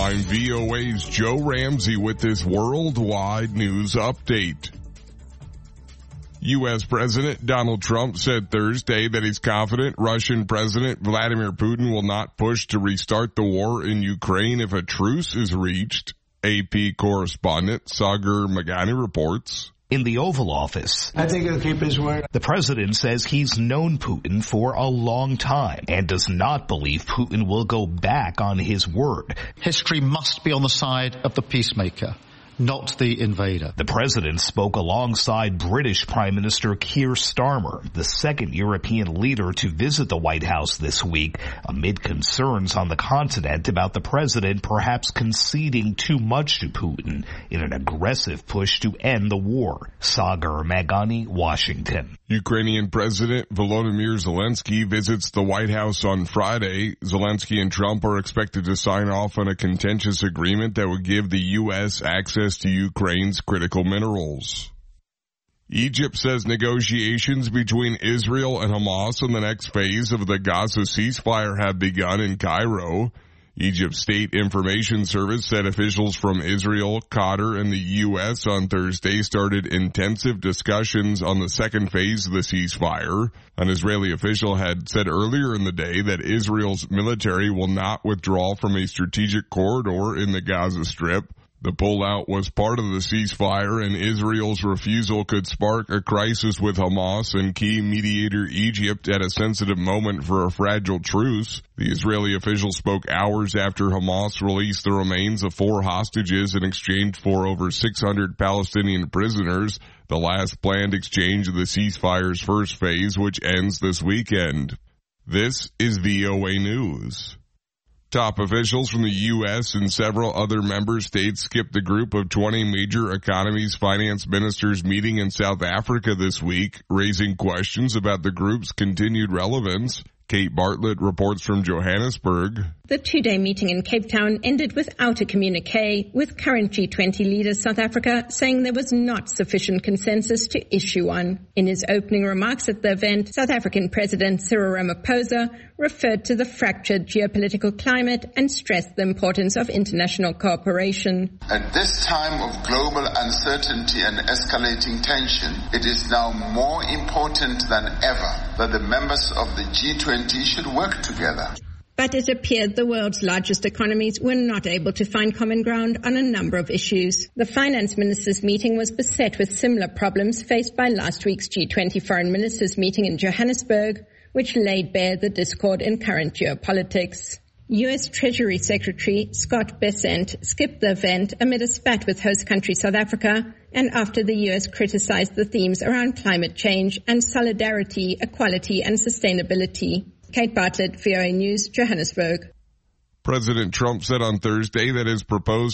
I'm VOA's Joe Ramsey with this worldwide news update. U.S. President Donald Trump said Thursday that he's confident Russian President Vladimir Putin will not push to restart the war in Ukraine if a truce is reached. AP correspondent Sagar Meghani reports. In the Oval Office, I think he'll keep his word. The president says he's known Putin for a long time and does not believe Putin will go back on his word. History must be on the side of the peacemaker, not the invader. The president spoke alongside British Prime Minister Keir Starmer, the second European leader to visit the White House this week, amid concerns on the continent about the president perhaps conceding too much to Putin in an aggressive push to end the war. Sagar Meghani, Washington. Ukrainian President Volodymyr Zelensky visits the White House on Friday. Zelensky and Trump are expected to sign off on a contentious agreement that would give the U.S. access to Ukraine's critical minerals. Egypt says negotiations between Israel and Hamas on the next phase of the Gaza ceasefire have begun in Cairo. Egypt's State Information Service said officials from Israel, Qatar, and the U.S. on Thursday started intensive discussions on the second phase of the ceasefire. An Israeli official had said earlier in the day that Israel's military will not withdraw from a strategic corridor in the Gaza Strip. The pullout was part of the ceasefire, and Israel's refusal could spark a crisis with Hamas and key mediator Egypt at a sensitive moment for a fragile truce. The Israeli official spoke hours after Hamas released the remains of 4 hostages in exchange for over 600 Palestinian prisoners, the last planned exchange of the ceasefire's first phase, which ends this weekend. This is VOA News. Top officials from the U.S. and several other member states skipped the group of 20 major economies finance ministers meeting in South Africa this week, raising questions about the group's continued relevance. Kate Bartlett reports from Johannesburg. The 2-day meeting in Cape Town ended without a communique, with current G20 leader South Africa saying there was not sufficient consensus to issue one. In his opening remarks at the event, South African President Cyril Ramaphosa referred to the fractured geopolitical climate and stressed the importance of international cooperation. At this time of global uncertainty and escalating tension, it is now more important than ever that the members of the G20 should work together. But it appeared the world's largest economies were not able to find common ground on a number of issues. The finance ministers' meeting was beset with similar problems faced by last week's G20 foreign ministers' meeting in Johannesburg, which laid bare the discord in current geopolitics. U.S. Treasury Secretary Scott Bessent skipped the event amid a spat with host country South Africa and after the U.S. criticized the themes around climate change and solidarity, equality and sustainability. Kate Bartlett, VOA News, Johannesburg. President Trump said on Thursday that his proposed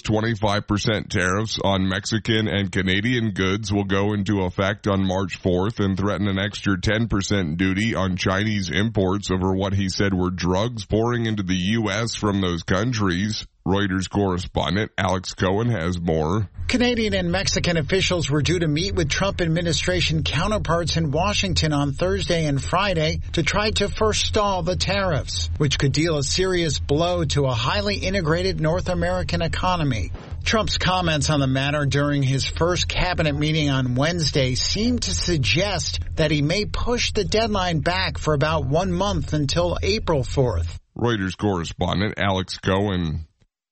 25% tariffs on Mexican and Canadian goods will go into effect on March 4th and threaten an extra 10% duty on Chinese imports over what he said were drugs pouring into the U.S. from those countries. Reuters correspondent Alex Cohen has more. Canadian and Mexican officials were due to meet with Trump administration counterparts in Washington on Thursday and Friday to try to forestall the tariffs, which could deal a serious blow to a highly integrated North American economy. Trump's comments on the matter during his first cabinet meeting on Wednesday seemed to suggest that he may push the deadline back for about 1 month until April 4th. Reuters correspondent Alex Cohen.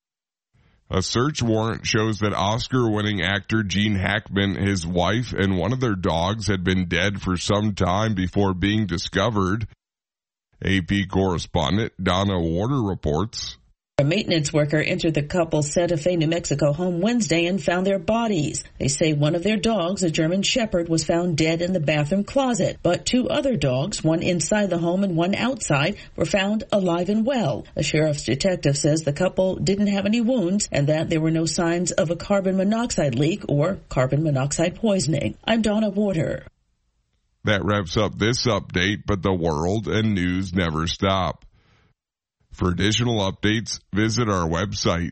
A search warrant shows that Oscar-winning actor Gene Hackman, his wife, and one of their dogs had been dead for some time before being discovered. AP correspondent Donna Warder reports. A maintenance worker entered the couple's Santa Fe, New Mexico home Wednesday and found their bodies. They say one of their dogs, a German Shepherd, was found dead in the bathroom closet. But 2 other dogs, one inside the home and one outside, were found alive and well. A sheriff's detective says the couple didn't have any wounds and that there were no signs of a carbon monoxide leak or carbon monoxide poisoning. I'm Donna Warder. That wraps up this update, but the world and news never stop. For additional updates, visit our website,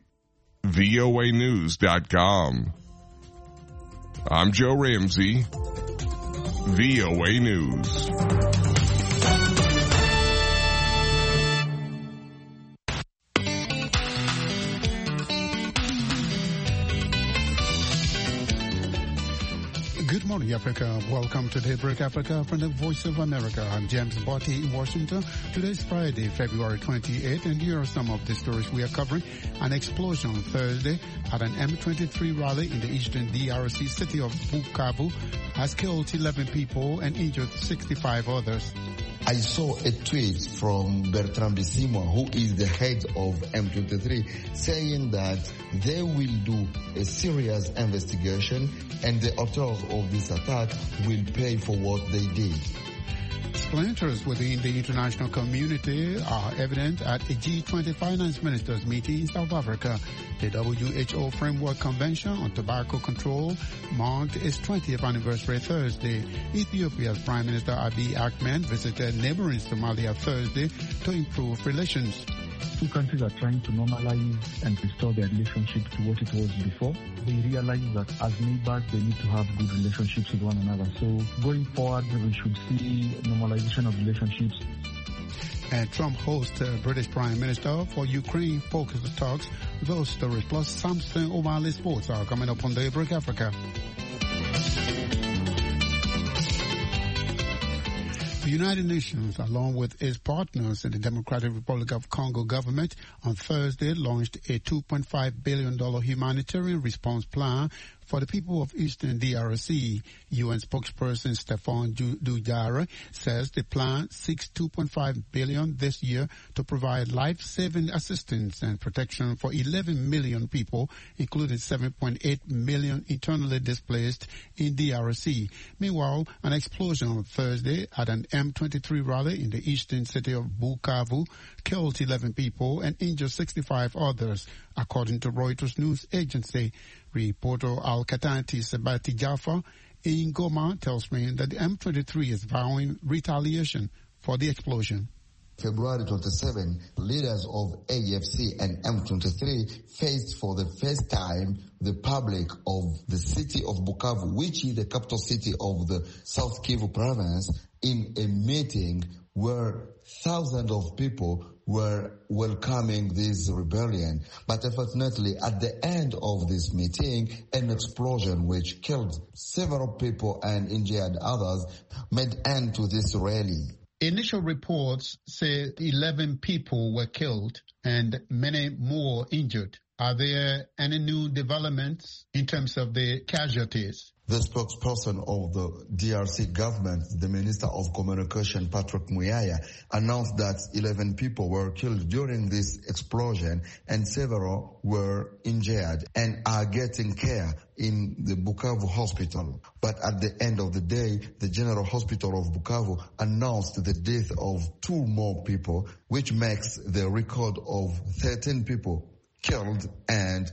voanews.com. I'm Joe Ramsey, VOA News. morning, Africa. Welcome to Daybreak Africa from the Voice of America. I'm James Botti in Washington. Today's Friday, February 28th, and here are some of the stories we are covering. An explosion on Thursday at an M23 rally in the eastern DRC city of Bukavu has killed 11 people and injured 65 others. I saw a tweet from Bertrand Bisimwa, who is the head of M23, saying that they will do a serious investigation and the authors of this attack will pay for what they did. Splinters within the international community are evident at a G20 finance ministers meeting in South Africa. The WHO Framework Convention on Tobacco Control marked its 20th anniversary Thursday. Ethiopia's Prime Minister Abiy Ahmed visited neighboring Somalia Thursday to improve relations. Two countries are trying to normalize and restore their relationship to what it was before. They realize that as neighbors, they need to have good relationships with one another. So going forward, we should see normalization of relationships. And Trump hosts British Prime Minister for Ukraine-focused talks. Those stories plus Samson O'Malley Sports are coming up on Daybreak Africa. The United Nations, along with its partners in the Democratic Republic of Congo government, on Thursday launched a $2.5 billion humanitarian response plan for the people of Eastern DRC. UN spokesperson Stéphane Dujarric says the plan seeks $2.5 billion this year to provide life-saving assistance and protection for 11 million people, including 7.8 million internally displaced in DRC. Meanwhile, an explosion on Thursday at an M23 rally in the eastern city of Bukavu killed 11 people and injured 65 others, according to Reuters news agency. Reporter Al-Katati Sabati Jaffa in Goma tells me that the M23 is vowing retaliation for the explosion. February 27, leaders of AFC and M23 faced for the first time the public of the city of Bukavu, which is the capital city of the South Kivu province, in a meeting where thousands of people were welcoming this rebellion. But unfortunately, at the end of this meeting, an explosion which killed several people and injured others made end to this rally. Initial reports say 11 people were killed and many more injured. Are there any new developments in terms of the casualties? The spokesperson of the DRC government, the Minister of Communication, Patrick Muyaya, announced that 11 people were killed during this explosion and several were injured and are getting care in the Bukavu hospital. But at the end of the day, the General Hospital of Bukavu announced the death of 2 more people, which makes the record of 13 people killed and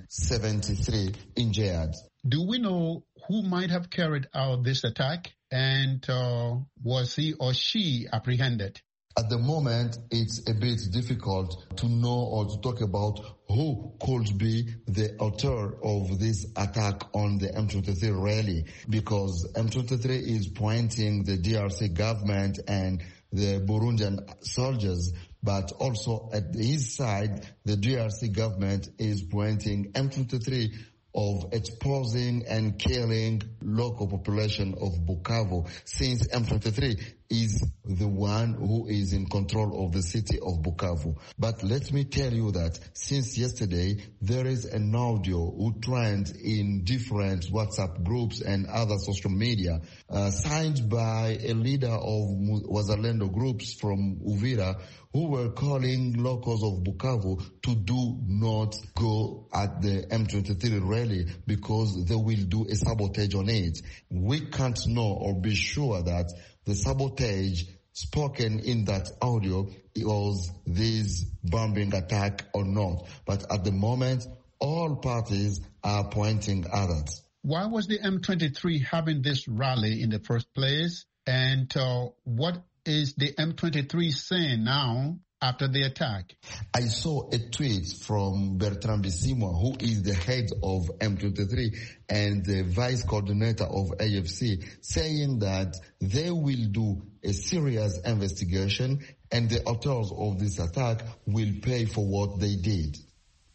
73 injured. Do we know who might have carried out this attack, and was he or she apprehended? At the moment, it's a bit difficult to know or to talk about who could be the author of this attack on the M23 rally, because M23 is pointing the DRC government and the Burundian soldiers, but also at his side, the DRC government is pointing M23 of exposing and killing local population of Bukavu, since M23 is the one who is in control of the city of Bukavu. But let me tell you that since yesterday, there is an audio who trend in different WhatsApp groups and other social media, signed by a leader of Wazalendo groups from Uvira, who were calling locals of Bukavu to do not go at the M23 rally because they will do a sabotage on it. We can't know or be sure that the sabotage spoken in that audio was this bombing attack or not. But at the moment, all parties are pointing others. Why was the M23 having this rally in the first place? And what is the M23 saying now after the attack? I saw a tweet from Bertrand Bisimwa, who is the head of M23 and the vice coordinator of AFC, saying that they will do a serious investigation and the authors of this attack will pay for what they did.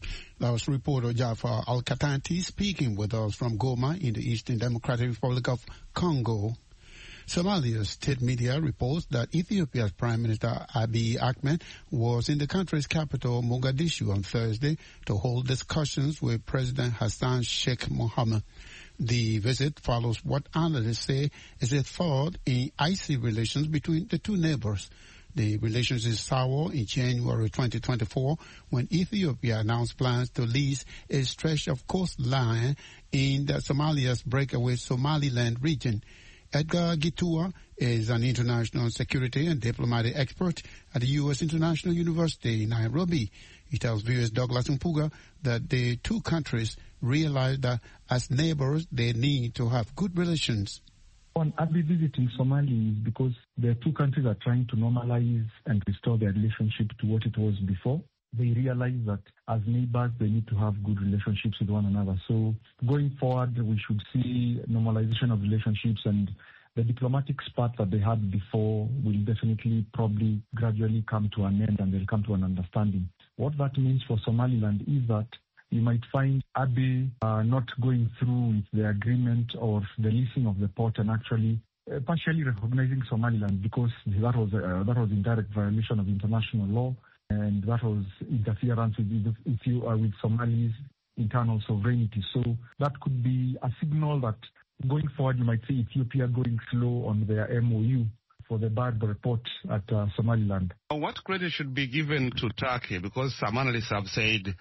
That was reporter Jafar Al-Katanti speaking with us from Goma in the Eastern Democratic Republic of Congo. Somalia's state media reports that Ethiopia's Prime Minister Abiy Ahmed was in the country's capital, Mogadishu, on Thursday to hold discussions with President Hassan Sheikh Mohamud. The visit follows what analysts say is a thaw in icy relations between the two neighbors. The relations is sour in January 2024 when Ethiopia announced plans to lease a stretch of coastline in Somalia's breakaway Somaliland region. Edgar Gitua is an international security and diplomatic expert at the U.S. International University in Nairobi. He tells viewers Douglas Mpuga that the two countries realize that as neighbors they need to have good relations. I've been visiting Somalia because the two countries are trying to normalize and restore their relationship to what it was before. They realize that as neighbors, they need to have good relationships with one another. So going forward, we should see normalization of relationships, and the diplomatic spat that they had before will definitely probably gradually come to an end, and they'll come to an understanding. What that means for Somaliland is that you might find Abiy not going through with the agreement or the leasing of the port and actually partially recognizing Somaliland, because that was in direct violation of international law, and that was interference with Somali's internal sovereignty. So that could be a signal that going forward you might see Ethiopia going slow on their MOU for the Barbara port at Somaliland. What credit should be given to Turkey? Because some analysts have said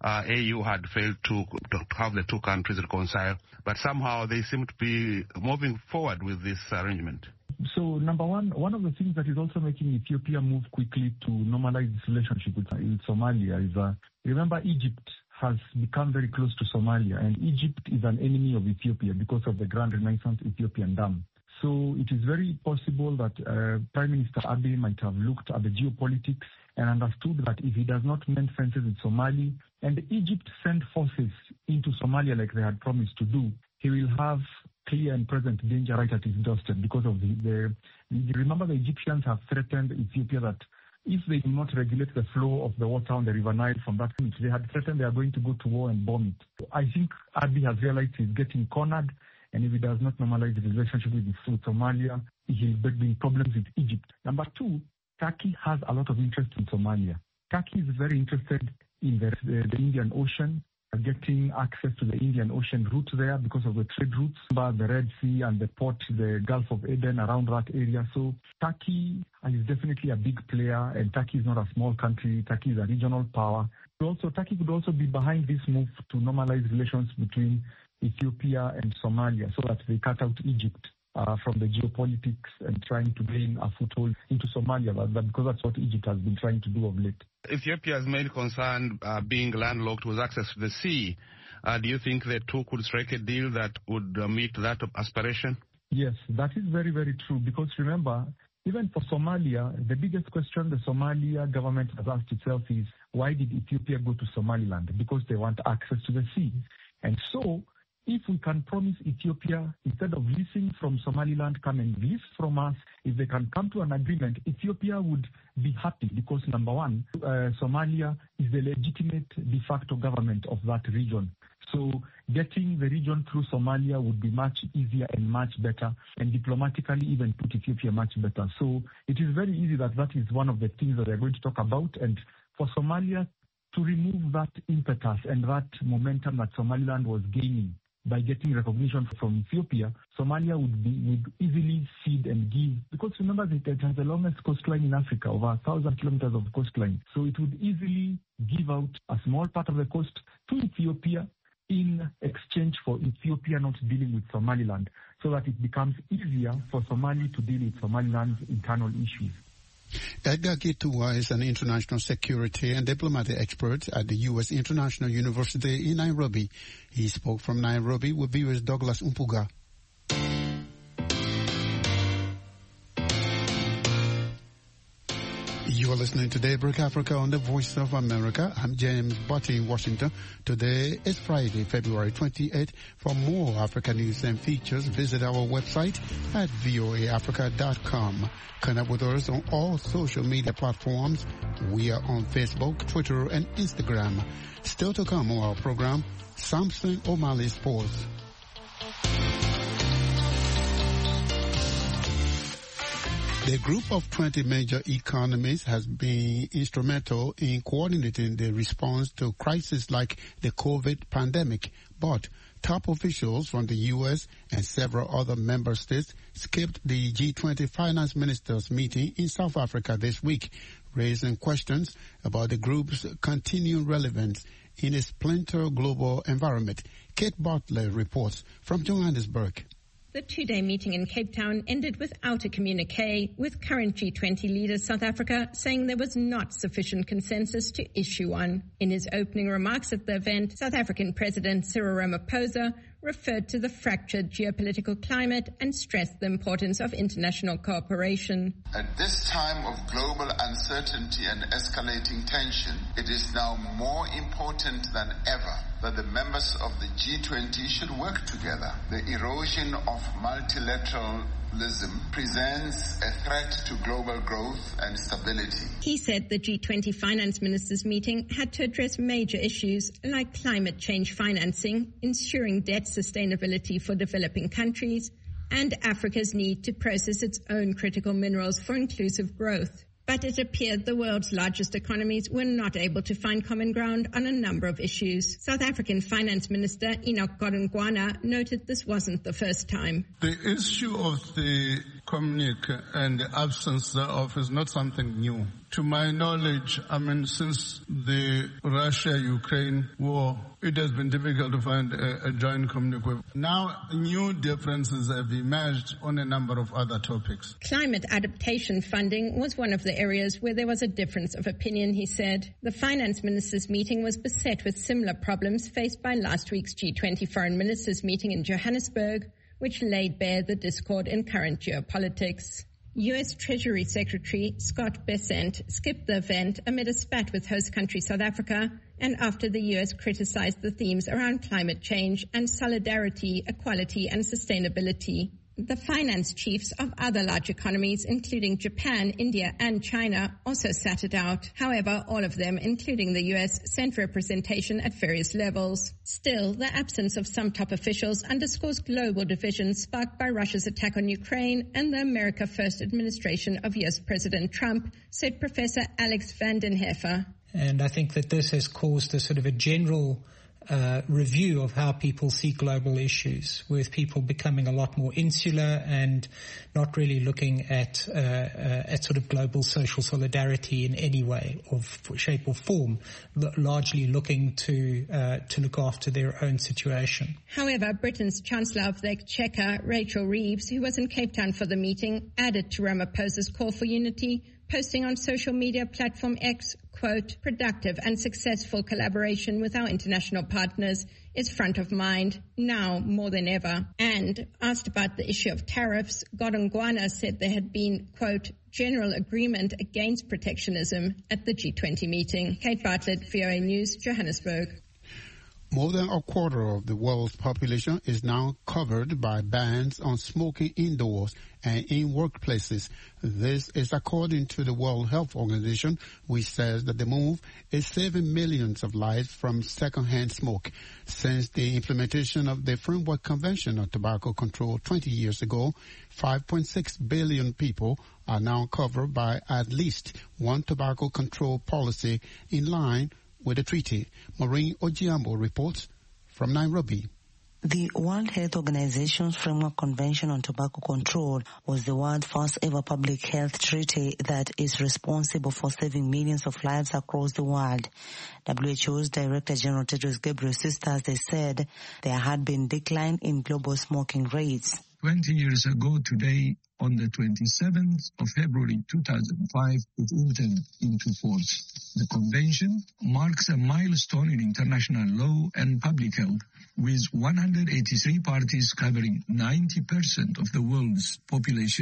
AU had failed to have the two countries reconcile, but somehow they seem to be moving forward with this arrangement. So, number one of the things that is also making Ethiopia move quickly to normalize its relationship with Somalia is, remember, Egypt has become very close to Somalia, and Egypt is an enemy of Ethiopia because of the Grand Renaissance Ethiopian Dam. So it is very possible that Prime Minister Abiy might have looked at the geopolitics and understood that if he does not mend fences with Somali and Egypt send forces into Somalia like they had promised to do, he will have clear and present danger right at his doorstep because of remember the Egyptians have threatened Ethiopia that if they do not regulate the flow of the water on the River Nile from that point, they had threatened they are going to go to war and bomb it. So I think Abiy has realized he's getting cornered, and if he does not normalize the relationship with Somalia, he'll be in problems with Egypt. Number two, Turkey has a lot of interest in Somalia. Turkey is very interested in the Indian Ocean, getting access to the Indian Ocean route there because of the trade routes, the Red Sea and the port, the Gulf of Aden, around that area. So Turkey is definitely a big player, and Turkey is not a small country. Turkey is a regional power. Also, Turkey could also be behind this move to normalize relations between Ethiopia and Somalia so that they cut out Egypt from the geopolitics and trying to gain a foothold into Somalia, because that's what Egypt has been trying to do of late. Ethiopia's main concern being landlocked with access to the sea. Do you think the two could strike a deal that would meet that aspiration? Yes, that is very, very true, because remember, even for Somalia, the biggest question the Somalia government has asked itself is, why did Ethiopia go to Somaliland? Because they want access to the sea. And so, if we can promise Ethiopia, instead of leasing from Somaliland, come and lease from us, if they can come to an agreement, Ethiopia would be happy because, number one, Somalia is the legitimate de facto government of that region. So getting the region through Somalia would be much easier and much better, and diplomatically even put Ethiopia much better. So it is very easy that is one of the things that they're going to talk about. And for Somalia to remove that impetus and that momentum that Somaliland was gaining by getting recognition from Ethiopia, Somalia would easily cede and give, because remember that it has the longest coastline in Africa, over 1,000 kilometers of coastline. So it would easily give out a small part of the coast to Ethiopia in exchange for Ethiopia not dealing with Somaliland, so that it becomes easier for Somali to deal with Somaliland's internal issues. Edgar Gitua is an international security and diplomatic expert at the U.S. International University in Nairobi. He spoke from Nairobi with viewers Douglas Mpuga. You are listening to Daybreak Africa on the Voice of America. I'm James Butty in Washington. Today is Friday, February 28th. For more Africa news and features, visit our website at voaafrica.com. Connect with us on all social media platforms. We are on Facebook, Twitter, and Instagram. Still to come on our program, Samson O'Malley Sports. The group of 20 major economies has been instrumental in coordinating the response to crises like the COVID pandemic, but top officials from the U.S. and several other member states skipped the G20 finance ministers meeting in South Africa this week, raising questions about the group's continuing relevance in a splinter global environment. Kate Bartlett reports from Johannesburg. The two-day meeting in Cape Town ended without a communique, with current G20 leader South Africa saying there was not sufficient consensus to issue one. In his opening remarks at the event, South African President Cyril Ramaphosa referred to the fractured geopolitical climate and stressed the importance of international cooperation. At this time of global uncertainty and escalating tension, it is now more important than ever that the members of the G20 should work together. The erosion of multilateralism presents a threat to global growth and stability. He said the G20 finance ministers meeting had to address major issues like climate change financing, ensuring debt sustainability for developing countries, and Africa's need to process its own critical minerals for inclusive growth. But it appeared the world's largest economies were not able to find common ground on a number of issues. South African Finance Minister Enoch Godongwana noted this wasn't the first time. The issue of the communique and the absence thereof is not something new. To my knowledge, since the Russia-Ukraine war, it has been difficult to find a joint communique. Now, new differences have emerged on a number of other topics. Climate adaptation funding was one of the areas where there was a difference of opinion, he said. The finance ministers' meeting was beset with similar problems faced by last week's G20 foreign ministers' meeting in Johannesburg, which laid bare the discord in current geopolitics. U.S. Treasury Secretary Scott Bessent skipped the event amid a spat with host country South Africa and after the U.S. criticized the themes around climate change and solidarity, equality, and sustainability. The finance chiefs of other large economies, including Japan, India, and China, also sat it out. However, all of them, including the U.S., sent representation at various levels. Still, the absence of some top officials underscores global divisions sparked by Russia's attack on Ukraine and the America First administration of U.S. President Trump, said Professor Alex Vandenhoefer. And I think that this has caused a sort of a general review of how people see global issues, with people becoming a lot more insular and not really looking at sort of global social solidarity in any way, of shape or form, largely looking to look after their own situation. However, Britain's Chancellor of the Exchequer, Rachel Reeves, who was in Cape Town for the meeting, added to Ramaphosa's call for unity, posting on social media platform X, quote, "Productive and successful collaboration with our international partners is front of mind now more than ever." And asked about the issue of tariffs, Godongwana said there had been, quote, "general agreement against protectionism" at the G20 meeting. Kate Bartlett, VOA News, Johannesburg. More than a quarter of the world's population is now covered by bans on smoking indoors and in workplaces. This is according to the World Health Organization, which says that the move is saving millions of lives from secondhand smoke. Since the implementation of the Framework Convention on Tobacco Control 20 years ago, 5.6 billion people are now covered by at least one tobacco control policy in line with the treaty. Maureen Ojiambo reports from Nairobi. The World Health Organization's Framework Convention on Tobacco Control was the world's first ever public health treaty that is responsible for saving millions of lives across the world. WHO's Director General Tedros Ghebreyesus Thursday said there had been decline in global smoking rates. 20 years ago today, on the 27th of February 2005, it entered into force. The convention marks a milestone in international law and public health, with 183 parties covering 90% of the world's population.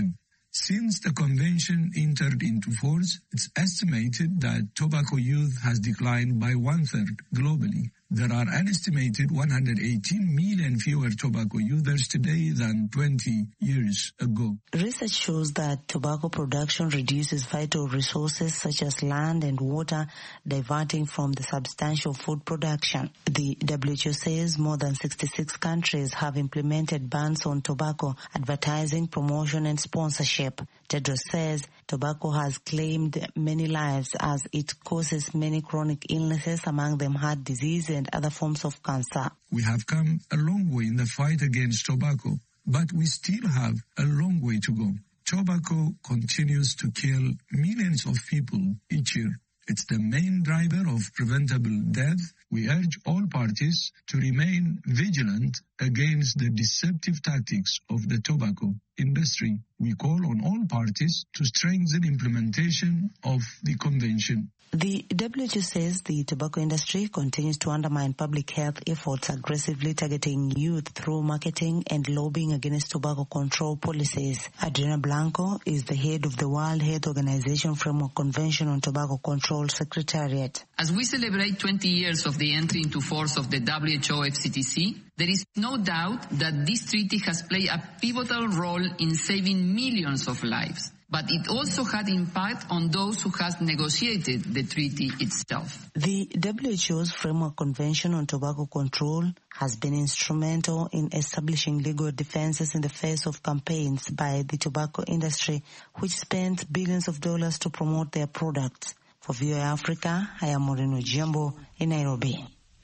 Since the convention entered into force, it's estimated that tobacco use has declined by 1/3 globally. There are an estimated 118 million fewer tobacco users today than 20 years ago. Research shows that tobacco production reduces vital resources such as land and water, diverting from the substantial food production. The WHO says more than 66 countries have implemented bans on tobacco advertising, promotion and sponsorship. Tedros says tobacco has claimed many lives as it causes many chronic illnesses, among them heart disease and other forms of cancer. We have come a long way in the fight against tobacco, but we still have a long way to go. Tobacco continues to kill millions of people each year. It's the main driver of preventable death. We urge all parties to remain vigilant against the deceptive tactics of the tobacco industry. We call on all parties to strengthen implementation of the convention. The WHO says the tobacco industry continues to undermine public health efforts, aggressively targeting youth through marketing and lobbying against tobacco control policies. Adriana Blanco is the head of the World Health Organization Framework Convention on Tobacco Control Secretariat. As we celebrate 20 years of the entry into force of the WHO FCTC, there is no doubt that this treaty has played a pivotal role in saving millions of lives. But it also had impact on those who have negotiated the treaty itself. The WHO's Framework Convention on Tobacco Control has been instrumental in establishing legal defenses in the face of campaigns by the tobacco industry, which spent billions of dollars to promote their products. For VOA Africa, I am Moreno Jumbo in Nairobi.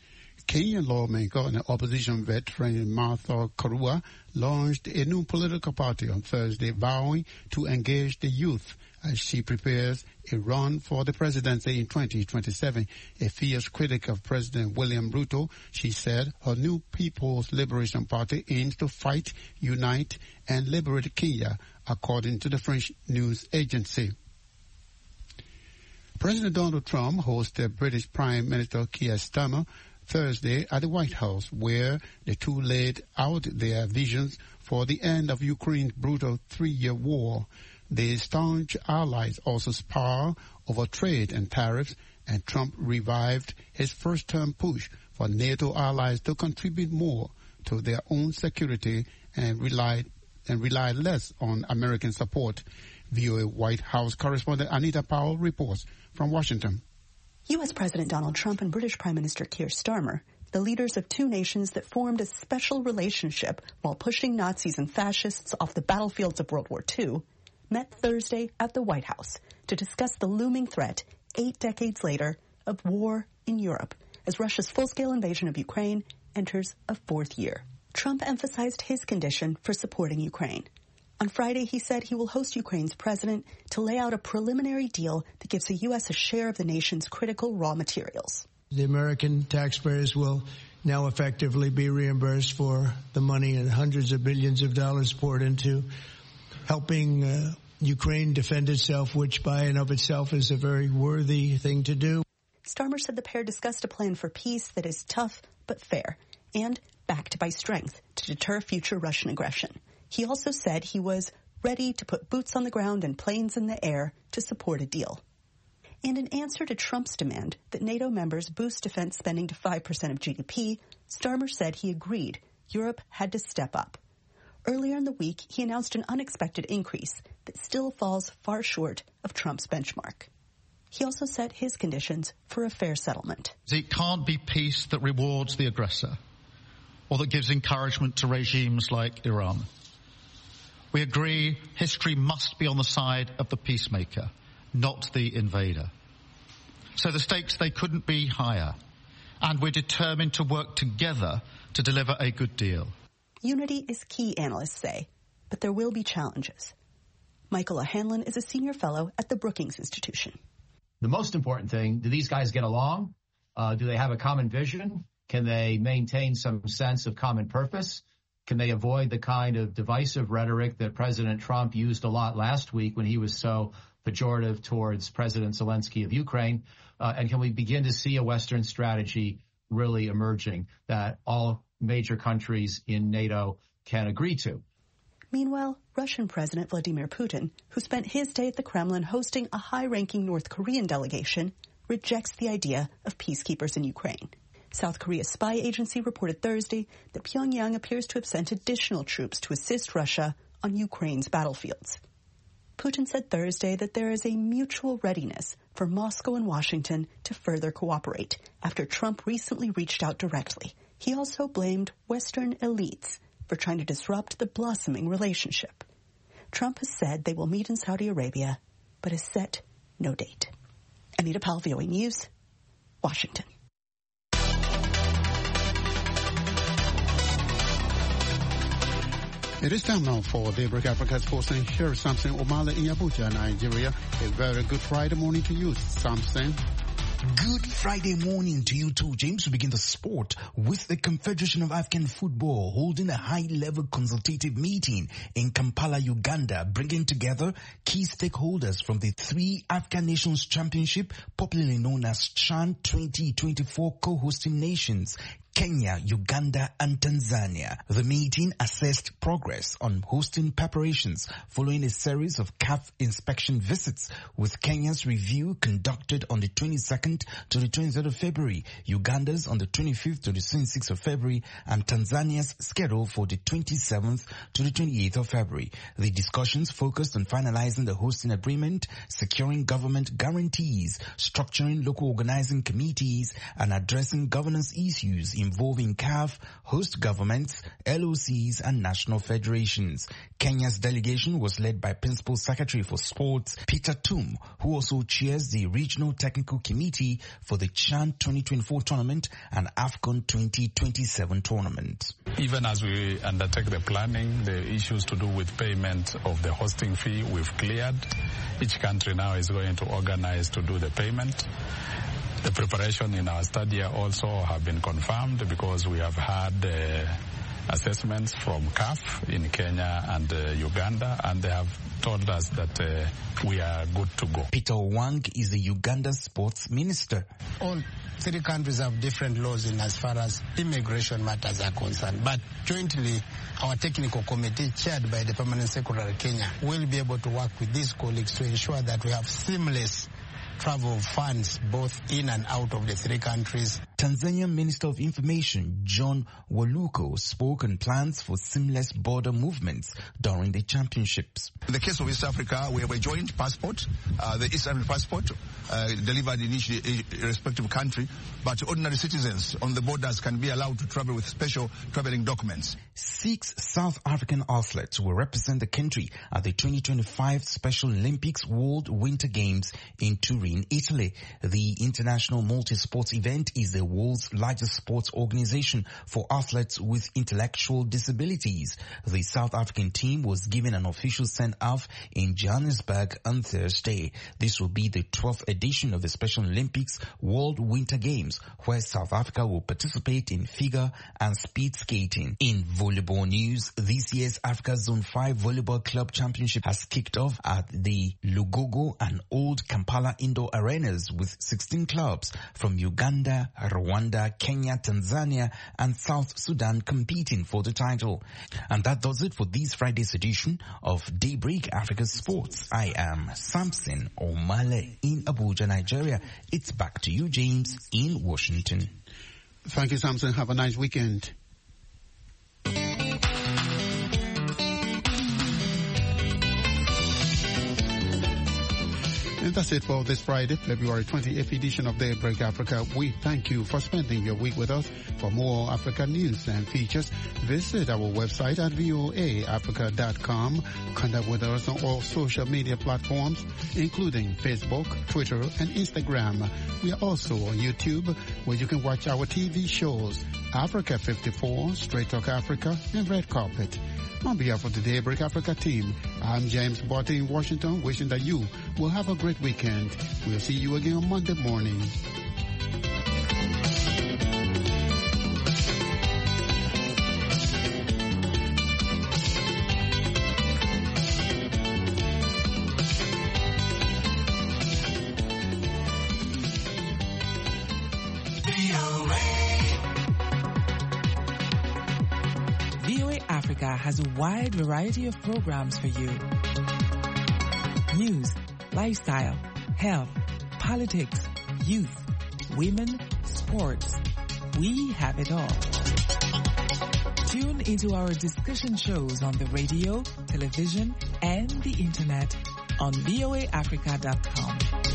Kenyan lawmaker and opposition veteran Martha Karua launched a new political party on Thursday, vowing to engage the youth as she prepares a run for the presidency in 2027. A fierce critic of President William Ruto, she said her new People's Liberation Party aims to fight, unite, and liberate Kenya, according to the French news agency. President Donald Trump hosted British Prime Minister Keir Starmer Thursday at the White House, where the two laid out their visions for the end of Ukraine's brutal 3-year war. The staunch allies also spar over trade and tariffs, and Trump revived his first-term push for NATO allies to contribute more to their own security and rely less on American support. VOA White House correspondent Anita Powell reports from Washington. U.S. President Donald Trump and British Prime Minister Keir Starmer, the leaders of two nations that formed a special relationship while pushing Nazis and fascists off the battlefields of World War II, met Thursday at the White House to discuss the looming threat 8 decades later of war in Europe as Russia's full-scale invasion of Ukraine enters a 4th year. Trump emphasized his condition for supporting Ukraine. On Friday, he said he will host Ukraine's president to lay out a preliminary deal that gives the U.S. a share of the nation's critical raw materials. The American taxpayers will now effectively be reimbursed for the money and hundreds of billions of dollars poured into helping Ukraine defend itself, which by and of itself is a very worthy thing to do. Starmer said the pair discussed a plan for peace that is tough but fair and backed by strength to deter future Russian aggression. He also said he was ready to put boots on the ground and planes in the air to support a deal. And in answer to Trump's demand that NATO members boost defense spending to 5% of GDP, Starmer said he agreed Europe had to step up. Earlier in the week, he announced an unexpected increase that still falls far short of Trump's benchmark. He also set his conditions for a fair settlement. It can't be peace that rewards the aggressor or that gives encouragement to regimes like Iran. We agree history must be on the side of the peacemaker, not the invader. So the stakes, they couldn't be higher. And we're determined to work together to deliver a good deal. Unity is key, analysts say, but there will be challenges. Michael O'Hanlon is a senior fellow at the Brookings Institution. The most important thing, do these guys get along? Do they have a common vision? Can they maintain some sense of common purpose? Can they avoid the kind of divisive rhetoric that President Trump used a lot last week when he was so pejorative towards President Zelensky of Ukraine? And can we begin to see a Western strategy really emerging that all major countries in NATO can agree to? Meanwhile, Russian President Vladimir Putin, who spent his day at the Kremlin hosting a high-ranking North Korean delegation, rejects the idea of peacekeepers in Ukraine. South Korea's spy agency reported Thursday that Pyongyang appears to have sent additional troops to assist Russia on Ukraine's battlefields. Putin said Thursday that there is a mutual readiness for Moscow and Washington to further cooperate after Trump recently reached out directly. He also blamed Western elites for trying to disrupt the blossoming relationship. Trump has said they will meet in Saudi Arabia, but has set no date. Anita Powell, VOA News, Washington. It is time now for Daybreak Africa Sports, and here is Samson Omala in Abuja, Nigeria. A very good Friday morning to you, Samson. Good Friday morning to you too, James. We begin the sport with the Confederation of African Football holding a high-level consultative meeting in Kampala, Uganda, bringing together key stakeholders from the 3 African Nations Championship, popularly known as CHAN 2024 co-hosting nations, Kenya, Uganda, and Tanzania. The meeting assessed progress on hosting preparations following a series of CAF inspection visits, with Kenya's review conducted on the 22nd to the 23rd of February, Uganda's on the 25th to the 26th of February, and Tanzania's scheduled for the 27th to the 28th of February. The discussions focused on finalizing the hosting agreement, securing government guarantees, structuring local organizing committees, and addressing governance issues involving CAF, host governments, LOCs, and national federations. Kenya's delegation was led by Principal Secretary for Sports, Peter Tum, who also chairs the Regional Technical Committee for the CHAN 2024 tournament and AFCON 2027 tournament. Even as we undertake the planning, the issues to do with payment of the hosting fee, we've cleared. Each country now is going to organize to do the payment. The preparation in our stadia also have been confirmed because we have had assessments from CAF in Kenya and Uganda, and they have told us that we are good to go. Peter Wang is the Uganda sports minister. All 3 countries have different laws in as far as immigration matters are concerned, but jointly our technical committee chaired by the Permanent Secretary of Kenya will be able to work with these colleagues to ensure that we have seamless travel of funds both in and out of the 3 countries. Tanzanian Minister of Information John Waluko spoke on plans for seamless border movements during the championships. In the case of East Africa, we have a joint passport, the East African passport, delivered in each respective country, but ordinary citizens on the borders can be allowed to travel with special traveling documents. 6 South African athletes will represent the country at the 2025 Special Olympics World Winter Games in Turin, Italy. The international multi-sports event is the world's largest sports organization for athletes with intellectual disabilities. The South African team was given an official send-off in Johannesburg on Thursday. This will be the 12th edition of the Special Olympics World Winter Games, where South Africa will participate in figure and speed skating. In volleyball news, this year's Africa Zone 5 Volleyball Club Championship has kicked off at the Lugogo and Old Kampala Indoor Arenas with 16 clubs from Uganda, Rwanda, Kenya, Tanzania, and South Sudan competing for the title. And that does it for this Friday's edition of Daybreak Africa Sports. I am Samson Omale in Abuja, Nigeria. It's back to you, James, in Washington. Thank you, Samson. Have a nice weekend. And that's it for this Friday, February 28th edition of Daybreak Africa. We thank you for spending your week with us. For more Africa news and features, visit our website at voaafrica.com. Connect with us on all social media platforms, including Facebook, Twitter, and Instagram. We are also on YouTube, where you can watch our TV shows, Africa 54, Straight Talk Africa, and Red Carpet. On behalf of the Daybreak Africa team, I'm James Barty in Washington, wishing that you will have a great weekend. We'll see you again on Monday morning. VOA Africa Africa has a wide variety of programs for you. News, lifestyle, health, politics, youth, women, sports. We have it all. Tune into our discussion shows on the radio, television, and the internet on voaafrica.com.